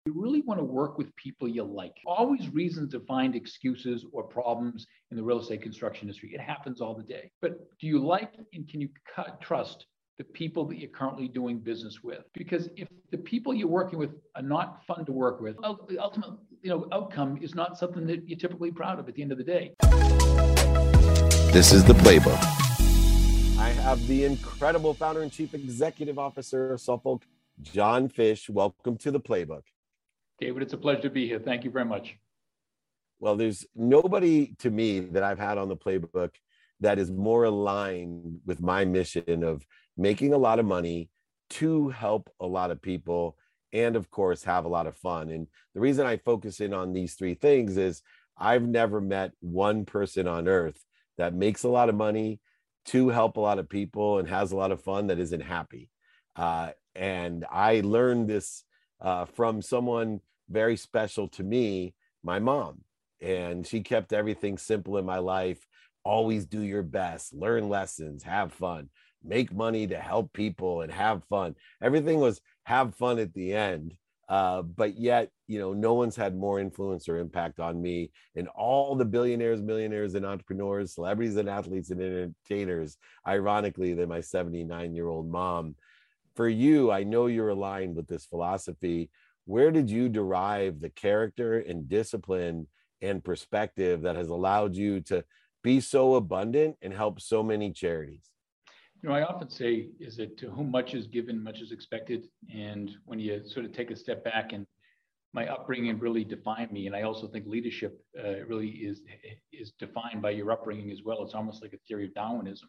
You really want to work with people you like. Always reasons to find excuses or problems in the real estate construction industry. It happens all the day. But do you like and can you trust the people that you're currently doing business with? Because if the people you're working with are not fun to work with, the ultimate outcome is not something that you're typically proud of at the end of the day. This is The Playbook. I have the incredible founder and chief executive officer of Suffolk, John Fish. Welcome to The Playbook. David, it's a pleasure to be here. Thank you very much. Well, there's nobody to me that I've had on The Playbook that is more aligned with my mission of making a lot of money to help a lot of people and, of course, have a lot of fun. And the reason I focus in on these three things is I've never met one person on earth that makes a lot of money to help a lot of people and has a lot of fun that isn't happy. And I learned this from someone very special to me, my mom. And she kept everything simple in my life. Always do your best, learn lessons, have fun, make money to help people and have fun. Everything was have fun at the end. But yet, no one's had more influence or impact on me and all the billionaires, millionaires, and entrepreneurs, celebrities and athletes and entertainers, ironically, than my 79-year-old mom. For you, I know you're aligned with this philosophy. Where did you derive the character and discipline and perspective that has allowed you to be so abundant and help so many charities? I often say is that to whom much is given, much is expected. And when you sort of take a step back, and my upbringing really defined me, and I also think leadership really is defined by your upbringing as well. It's almost like a theory of Darwinism.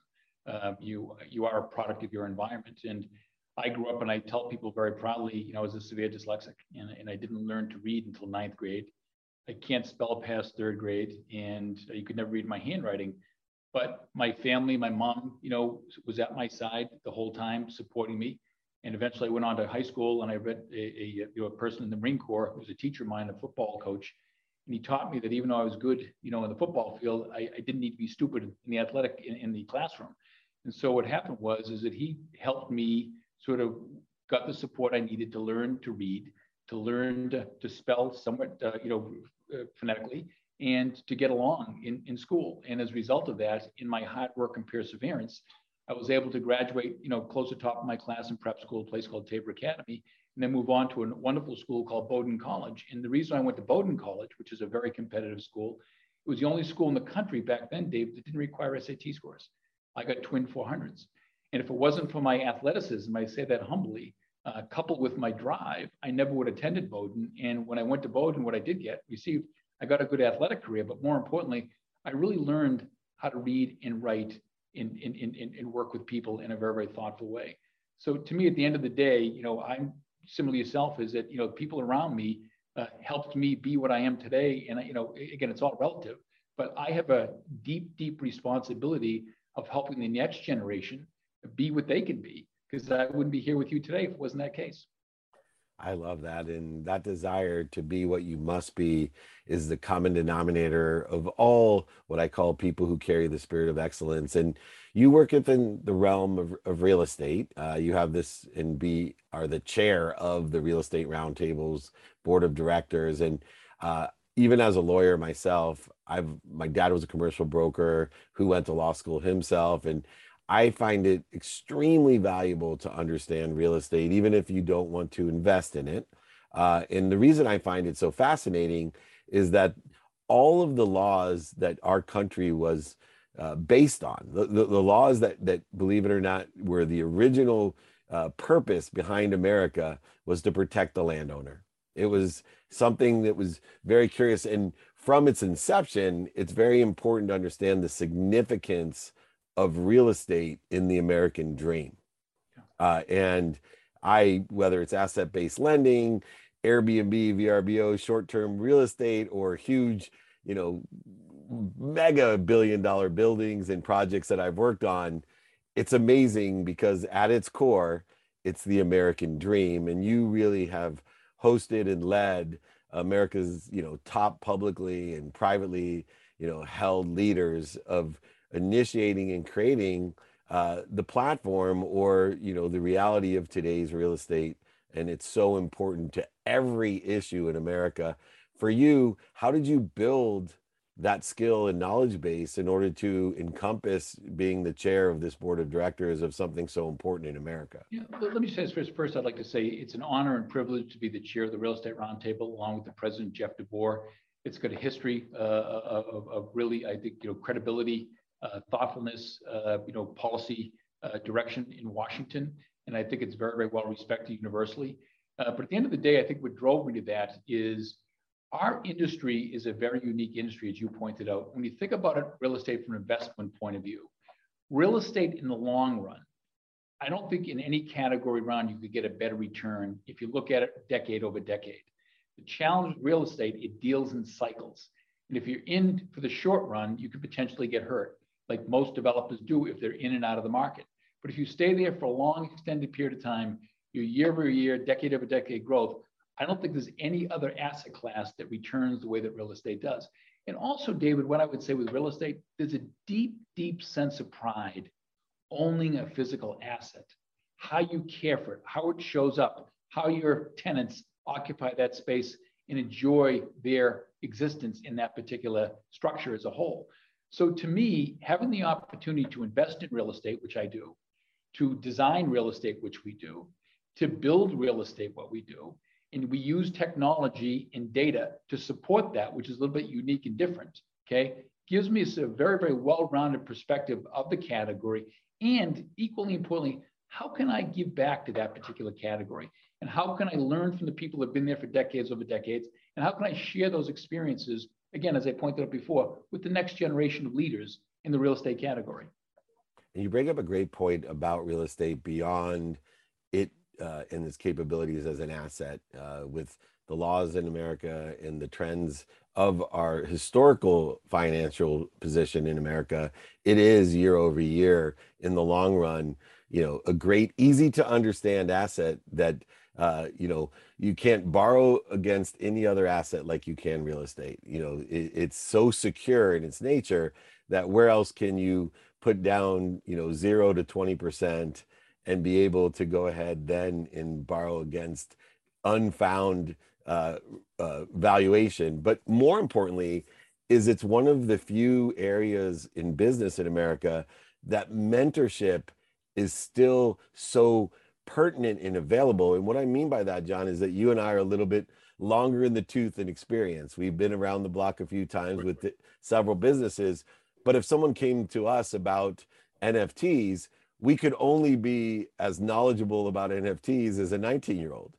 You are a product of your environment. And I grew up, and I tell people very proudly, I was a severe dyslexic, and I didn't learn to read until ninth grade. I can't spell past third grade, and you could never read my handwriting. But my family, my mom, was at my side the whole time, supporting me. And eventually I went on to high school, and I met a person in the Marine Corps who was a teacher of mine, a football coach. And he taught me that even though I was good, in the football field, I didn't need to be stupid in the athletic, in the classroom. And so what happened is that he helped me sort of got the support I needed to learn to read, to learn to spell somewhat, phonetically, and to get along in school. And as a result of that, in my hard work and perseverance, I was able to graduate, close to top of my class in prep school, a place called Tabor Academy, and then move on to a wonderful school called Bowdoin College. And the reason I went to Bowdoin College, which is a very competitive school, it was the only school in the country back then, Dave, that didn't require SAT scores. I got twin 400s. And if it wasn't for my athleticism, I say that humbly, coupled with my drive, I never would have attended Bowdoin. And when I went to Bowdoin, what I did receive, I got a good athletic career, but more importantly, I really learned how to read and write and work with people in a very, very thoughtful way. So to me, at the end of the day, I'm similar to yourself, is that, people around me helped me be what I am today. And, again, it's all relative, but I have a deep, deep responsibility of helping the next generation be what they can be, because I wouldn't be here with you today if it wasn't that case. I love that. And that desire to be what you must be is the common denominator of all what I call people who carry the spirit of excellence. And you work within the realm of real estate. You have this and are the chair of the Real Estate Roundtable's board of directors. And even as a lawyer myself, my dad was a commercial broker who went to law school himself. And I find it extremely valuable to understand real estate, even if you don't want to invest in it. And the reason I find it so fascinating is that all of the laws that our country was based on, the laws that, believe it or not, were the original purpose behind America, was to protect the landowner. It was something that was very curious. And from its inception, it's very important to understand the significance of real estate in the American dream. And whether it's asset-based lending, Airbnb, VRBO, short-term real estate, or huge, mega billion-dollar buildings and projects that I've worked on, it's amazing because at its core, it's the American dream. And you really have hosted and led America's, top publicly and privately, held leaders of initiating and creating the platform or, the reality of today's real estate and it's so important to every issue in America. For you, how did you build that skill and knowledge base in order to encompass being the chair of this board of directors of something so important in America? Yeah, let me say this first. First, I'd like to say it's an honor and privilege to be the chair of the Real Estate Roundtable, along with the president, Jeff DeBoer. It's got a history of really, I think, credibility, thoughtfulness, policy direction in Washington, and I think it's very, very well respected universally. But at the end of the day, I think what drove me to that is our industry is a very unique industry, as you pointed out. When you think about it, real estate from an investment point of view, real estate in the long run, I don't think in any category round you could get a better return if you look at it decade over decade. The challenge with real estate, it deals in cycles. And if you're in for the short run, you could potentially get hurt, like most developers do if they're in and out of the market. But if you stay there for a long, extended period of time, your year over year, decade over decade growth, I don't think there's any other asset class that returns the way that real estate does. And also, David, what I would say with real estate, there's a deep, deep sense of pride owning a physical asset, how you care for it, how it shows up, how your tenants occupy that space and enjoy their existence in that particular structure as a whole. So to me, having the opportunity to invest in real estate, which I do, to design real estate, which we do, to build real estate, what we do, and we use technology and data to support that, which is a little bit unique and different, okay? Gives me a very, very well-rounded perspective of the category. And equally importantly, how can I give back to that particular category? And how can I learn from the people who have been there for decades over decades? And how can I share those experiences, again, as I pointed out before, with the next generation of leaders in the real estate category? And you bring up a great point about real estate beyond it and its capabilities as an asset, with the laws in America and the trends of our historical financial position in America. It is year over year in the long run, a great, easy to understand asset that, you can't borrow against any other asset like you can real estate. It's so secure in its nature that where else can you put down, 0 to 20% and be able to go ahead then and borrow against unfound valuation. But more importantly, is it's one of the few areas in business in America that mentorship is still so pertinent and available. And what I mean by that, John, is that you and I are a little bit longer in the tooth in experience. We've been around the block a few times with several businesses. But if someone came to us about NFTs, we could only be as knowledgeable about NFTs as a 19-year-old.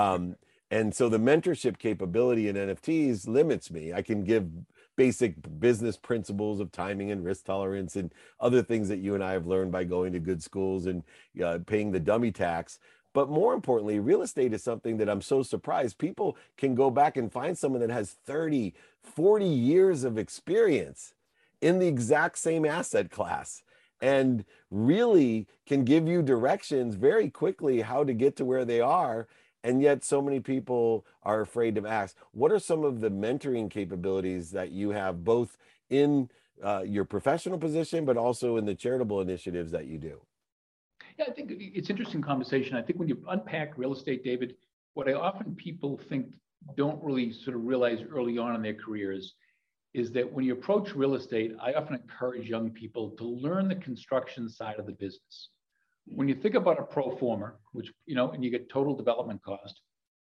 And so the mentorship capability in NFTs limits me. I can give basic business principles of timing and risk tolerance and other things that you and I have learned by going to good schools and paying the dummy tax. But more importantly, real estate is something that I'm so surprised people can go back and find someone that has 30, 40 years of experience in the exact same asset class and really can give you directions very quickly how to get to where they are. And yet so many people are afraid to ask. What are some of the mentoring capabilities that you have both in your professional position, but also in the charitable initiatives that you do? Yeah, I think it's interesting conversation. I think when you unpack real estate, David, what I often people think don't really sort of realize early on in their careers is that when you approach real estate, I often encourage young people to learn the construction side of the business. When you think about a pro forma, which, and you get total development cost,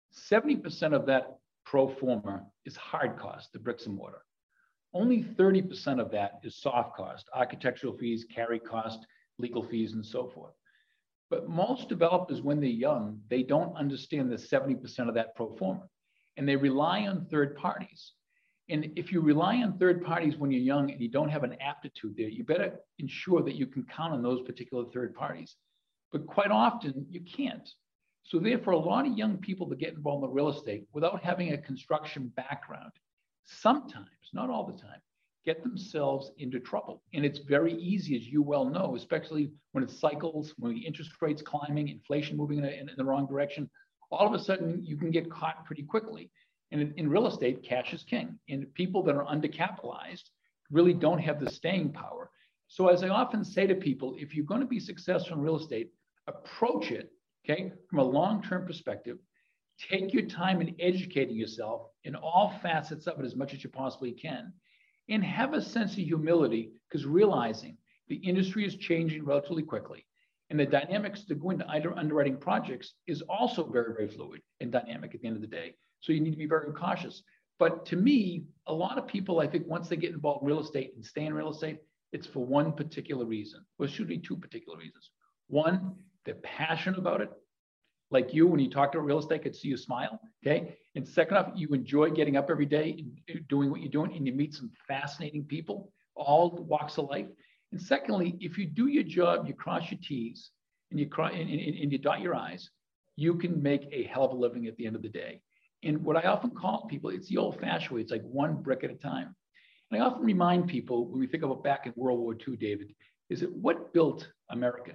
70% of that pro forma is hard cost, the bricks and mortar. Only 30% of that is soft cost, architectural fees, carry cost, legal fees, and so forth. But most developers, when they're young, they don't understand the 70% of that pro forma, and they rely on third parties. And if you rely on third parties when you're young and you don't have an aptitude there, you better ensure that you can count on those particular third parties. But quite often you can't. So therefore, a lot of young people that get involved in real estate without having a construction background, sometimes, not all the time, get themselves into trouble. And it's very easy, as you well know, especially when it cycles, when the interest rates climbing, inflation moving in the wrong direction, all of a sudden you can get caught pretty quickly. And in real estate, cash is king. And people that are undercapitalized really don't have the staying power. So as I often say to people, if you're going to be successful in real estate, approach it okay? From a long-term perspective, take your time in educating yourself in all facets of it as much as you possibly can. And have a sense of humility, because realizing the industry is changing relatively quickly. And the dynamics to go into underwriting projects is also very, very fluid and dynamic at the end of the day. So you need to be very cautious. But to me, a lot of people, I think, once they get involved in real estate and stay in real estate, it's for one particular reason. Well, it should be two particular reasons. One, they're passionate about it. Like you, when you talk to a real estate, I could see you smile, okay? And second off, you enjoy getting up every day and doing what you're doing, and you meet some fascinating people, all walks of life. And secondly, if you do your job, you cross your T's and you dot your I's, you can make a hell of a living at the end of the day. And what I often call people, it's the old-fashioned way. It's like one brick at a time. And I often remind people when we think about back in World War II, David, is that what built America?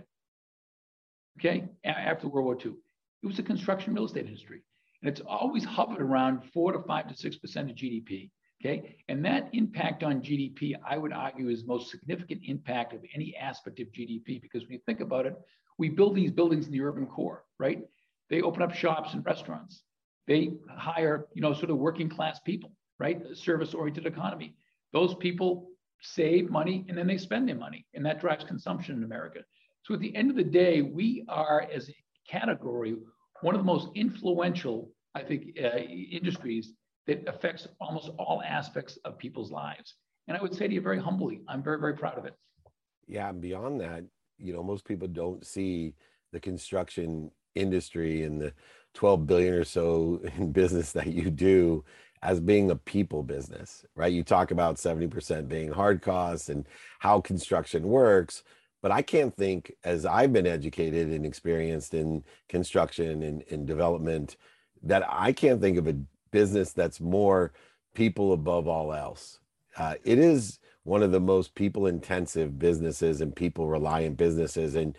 Okay, after World War II, it was the construction real estate industry, and it's always hovered around 4 to 5 to 6% of GDP. Okay, and that impact on GDP, I would argue, is the most significant impact of any aspect of GDP, because when you think about it, we build these buildings in the urban core, right? They open up shops and restaurants. They hire, sort of working class people, right? A service-oriented economy. Those people save money and then they spend their money, and that drives consumption in America. So at the end of the day, we are, as a category, one of the most influential, I think, industries that affects almost all aspects of people's lives. And I would say to you very humbly, I'm very, very proud of it. Yeah, and beyond that, most people don't see the construction industry and the 12 billion or so in business that you do as being a people business, right? You talk about 70% being hard costs and how construction works, but I can't think, as I've been educated and experienced in construction and development, that I can't think of a business that's more people above all else. It is one of the most people intensive businesses and people reliant businesses. And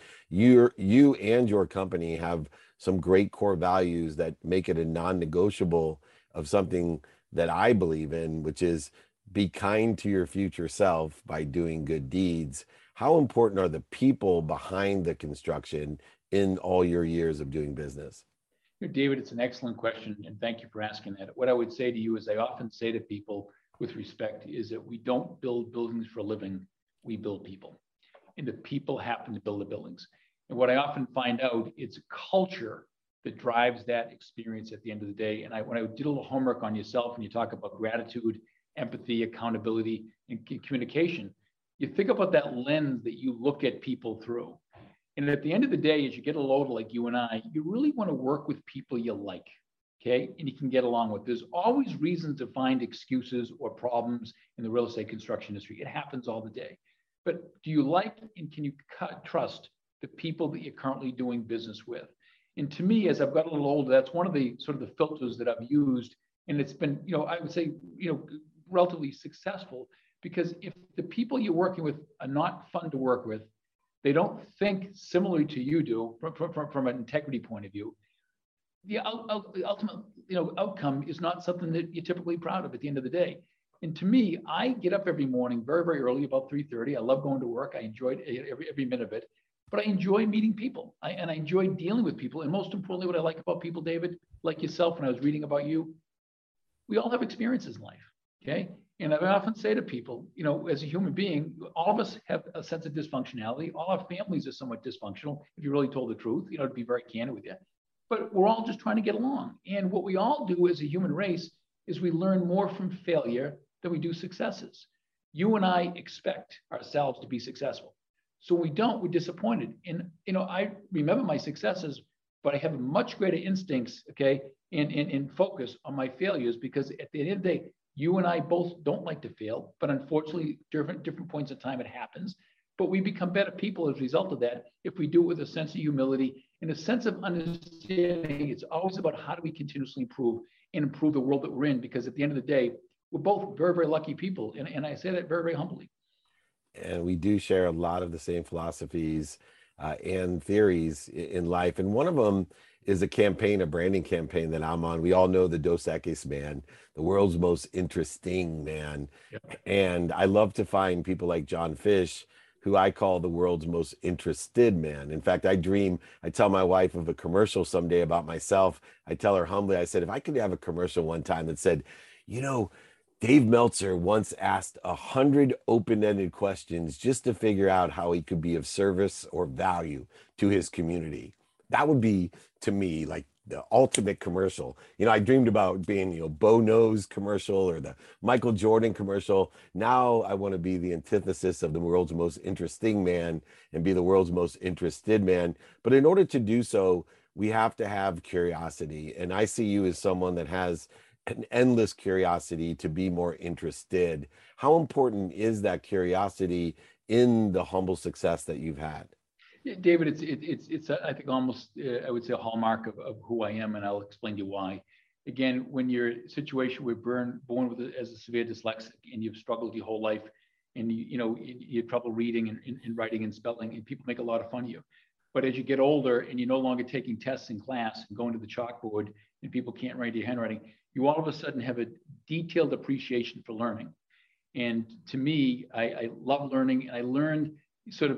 you and your company have some great core values that make it a non-negotiable of something that I believe in, which is be kind to your future self by doing good deeds. How important are the people behind the construction in all your years of doing business? David, it's an excellent question, and thank you for asking that. What I would say to you is I often say to people with respect is that we don't build buildings for a living, we build people. And the people happen to build the buildings. And what I often find out, it's culture that drives that experience at the end of the day. And when I did a little homework on yourself and you talk about gratitude, empathy, accountability, and communication, you think about that lens that you look at people through. And at the end of the day, as you get a load like you and I, you really want to work with people you like, okay? And you can get along with. There's always reasons to find excuses or problems in the real estate construction industry. It happens all the day. But do you like and can you trust the people that you're currently doing business with? And to me, as I've got a little older, that's one of the sort of the filters that I've used. And it's been, I would say, relatively successful, because if the people you're working with are not fun to work with, they don't think similarly to you do from an integrity point of view, the ultimate outcome is not something that you're typically proud of at the end of the day. And to me, I get up every morning very, very early, about 3:30. I love going to work. I enjoyed every minute of it, but I enjoy meeting people. And I enjoy dealing with people. And most importantly, what I like about people, David, like yourself, when I was reading about you, we all have experiences in life, okay? And I often say to people, as a human being, all of us have a sense of dysfunctionality. All our families are somewhat dysfunctional, if you really told the truth, to be very candid with you. But we're all just trying to get along. And what we all do as a human race is we learn more from failure than we do successes. You and I expect ourselves to be successful. So when we don't, we're disappointed. And, I remember my successes, but I have much greater instincts, okay, and focus on my failures, because at the end of the day, you and I both don't like to fail, but unfortunately, different points of time it happens. But we become better people as a result of that if we do it with a sense of humility and a sense of understanding. It's always about how do we continuously improve and improve the world that we're in, because at the end of the day, we're both very, very lucky people. And I say that very, very humbly. And we do share a lot of the same philosophies and theories in life. And one of them is a branding campaign that I'm on. We all know the Dos Equis man, the world's most interesting man. Yep. And I love to find people like John Fish who I call the world's most interested man. In fact, I tell my wife of a commercial someday about myself. I tell her humbly, I said, if I could have a commercial one time that said, you know, Dave Meltzer once asked 100 open-ended questions just to figure out how he could be of service or value to his community. That would be, to me, like the ultimate commercial. I dreamed about being, Bo Knows commercial or the Michael Jordan commercial. Now I want to be the antithesis of the world's most interesting man and be the world's most interested man. But in order to do so, we have to have curiosity. And I see you as someone that has an endless curiosity to be more interested. How important is that curiosity in the humble success that you've had? Yeah, David, it's I think almost I would say a hallmark of who I am, and I'll explain to you why. Again, when you're in a situation where born with as a severe dyslexic and you've struggled your whole life, and you have trouble reading and writing and spelling, and people make a lot of fun of you. But as you get older and you're no longer taking tests in class and going to the chalkboard, and people can't write your handwriting, you all of a sudden have a detailed appreciation for learning. And to me, I love learning, and I learned sort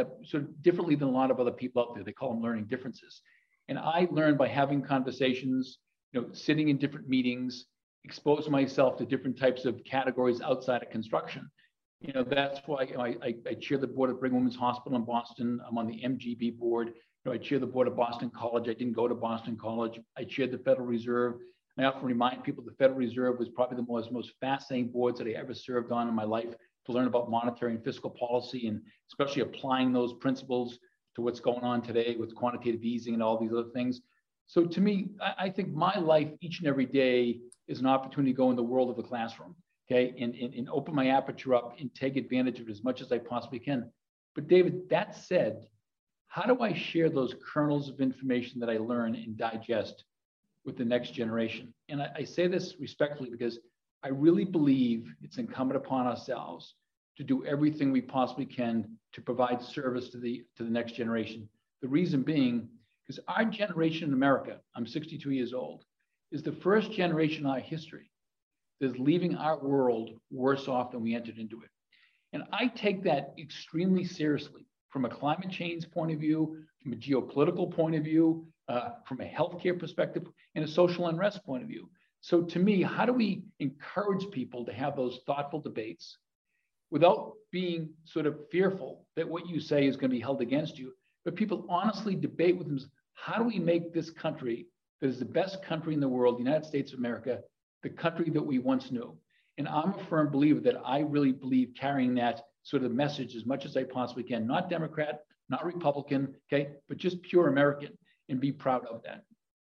of differently than a lot of other people out there. They call them learning differences. And I learned by having conversations, sitting in different meetings, expose myself to different types of categories outside of construction. That's why I chair the board of Brigham Women's Hospital in Boston. I'm on the MGB board. I chair the board of Boston College. I didn't go to Boston College. I chaired the Federal Reserve. I often remind people the Federal Reserve was probably the most fascinating boards that I ever served on in my life, to learn about monetary and fiscal policy, and especially applying those principles to what's going on today with quantitative easing and all these other things. So to me, I think my life each and every day is an opportunity to go in the world of the classroom, okay, and open my aperture up and take advantage of it as much as I possibly can. But David, that said, how do I share those kernels of information that I learn and digest with the next generation? And I say this respectfully because I really believe it's incumbent upon ourselves to do everything we possibly can to provide service to the next generation. The reason being, because our generation in America, I'm 62 years old, is the first generation in our history that is leaving our world worse off than we entered into it. And I take that extremely seriously from a climate change point of view, from a geopolitical point of view, from a healthcare perspective, and a social unrest point of view. So to me, how do we encourage people to have those thoughtful debates without being sort of fearful that what you say is going to be held against you, but people honestly debate with them, how do we make this country that is the best country in the world, the United States of America, the country that we once knew? And I'm a firm believer that I really believe carrying that sort of message as much as I possibly can, not Democrat, not Republican, okay, but just pure American, and be proud of that.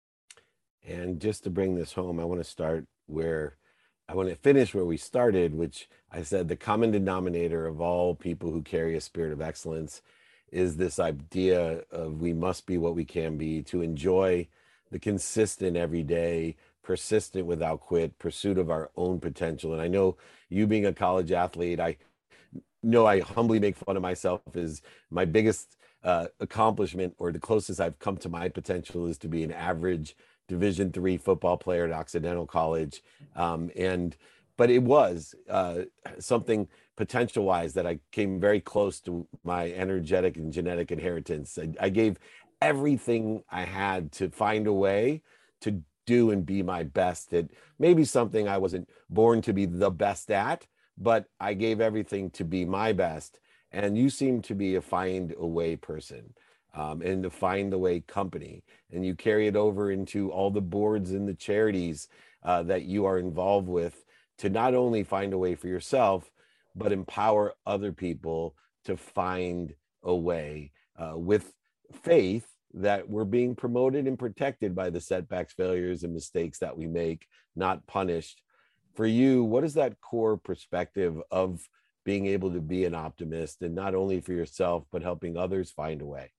And just to bring this home, I want to finish where we started, which I said the common denominator of all people who carry a spirit of excellence is this idea of we must be what we can be, to enjoy the consistent everyday, persistent without quit pursuit of our own potential. And I know you being a college athlete, I know I humbly make fun of myself as my biggest accomplishment, or the closest I've come to my potential, is to be an average Division III football player at Occidental College. But it was something potential-wise that I came very close to my energetic and genetic inheritance. I gave everything I had to find a way to do and be my best at maybe something I wasn't born to be the best at, but I gave everything to be my best. And you seem to be a find a way person. And to find the way company, and you carry it over into all the boards and the charities that you are involved with, to not only find a way for yourself, but empower other people to find a way with faith that we're being promoted and protected by the setbacks, failures, and mistakes that we make, not punished. For you, what is that core perspective of being able to be an optimist, and not only for yourself, but helping others find a way?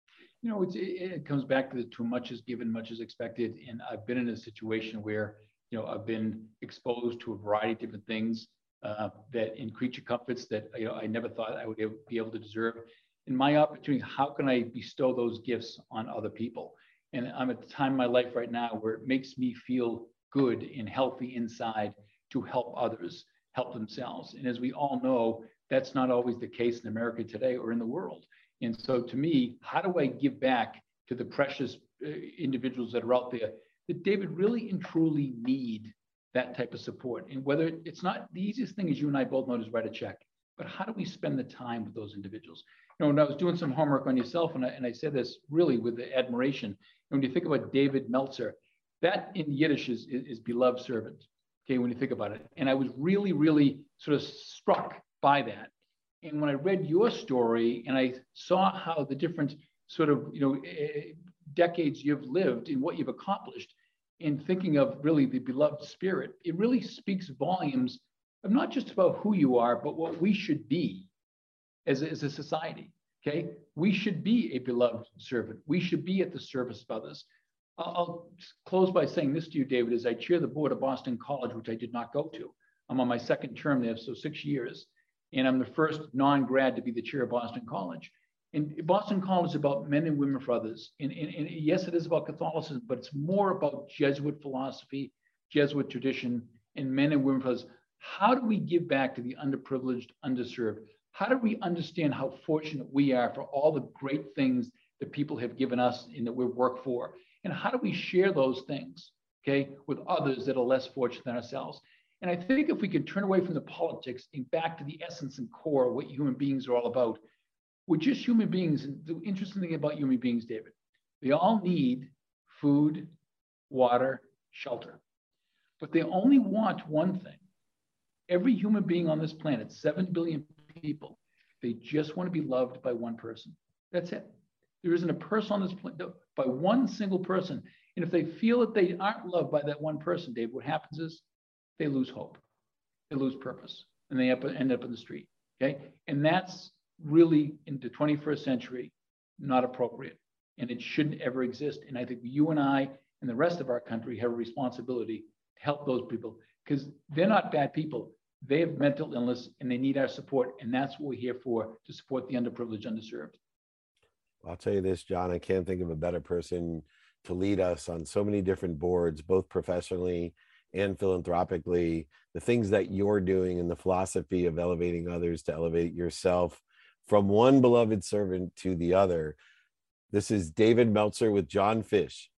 It comes back to the too much is given, much is expected. And I've been in a situation where, I've been exposed to a variety of different things that in creature comforts that, I never thought I would be able to deserve. In my opportunity, how can I bestow those gifts on other people? And I'm at the time in my life right now where it makes me feel good and healthy inside to help others help themselves. And as we all know, That's not always the case in America today or in the world. And so to me, how do I give back to the precious individuals that are out there that David really and truly need that type of support? And whether it's not the easiest thing, as you and I both know, is write a check, but how do we spend the time with those individuals? You know, when I was doing some homework on yourself, and I said this really with admiration, and when you think about David Meltzer, that in Yiddish is beloved servant. Okay, when you think about it. And I was really, really sort of struck by that. And when I read your story and I saw how the different sort of, decades you've lived and what you've accomplished in thinking of really the beloved spirit, it really speaks volumes of not just about who you are, but what we should be as a society. Okay, we should be a beloved servant. We should be at the service of others. I'll close by saying this to you, David, as I chair the board of Boston College, which I did not go to. I'm on my second term there, so 6 years. And I'm the first non-grad to be the chair of Boston College. And Boston College is about men and women for others. And yes, it is about Catholicism, but it's more about Jesuit philosophy, Jesuit tradition, and men and women for others. How do we give back to the underprivileged, underserved? How do we understand how fortunate we are for all the great things that people have given us and that we've worked for? And how do we share those things, okay, with others that are less fortunate than ourselves? And I think if we can turn away from the politics and back to the essence and core of what human beings are all about, we're just human beings. And the interesting thing about human beings, David, they all need food, water, shelter, but they only want one thing. Every human being on this planet, 7 billion people, they just want to be loved by one person. That's it. There isn't a person on this planet by one single person. And if they feel that they aren't loved by that one person, Dave, what happens is they lose hope, they lose purpose, and they end up in the street. Okay, and that's really in the 21st century not appropriate, and it shouldn't ever exist. And I think you and I and the rest of our country have a responsibility to help those people, because they're not bad people. They have mental illness and they need our support, and that's what we're here for, to support the underprivileged, underserved. I'll tell you this, John, I can't think of a better person to lead us on so many different boards, both professionally and philanthropically. The things that you're doing and the philosophy of elevating others to elevate yourself from one beloved servant to the other. This is David Meltzer with John Fish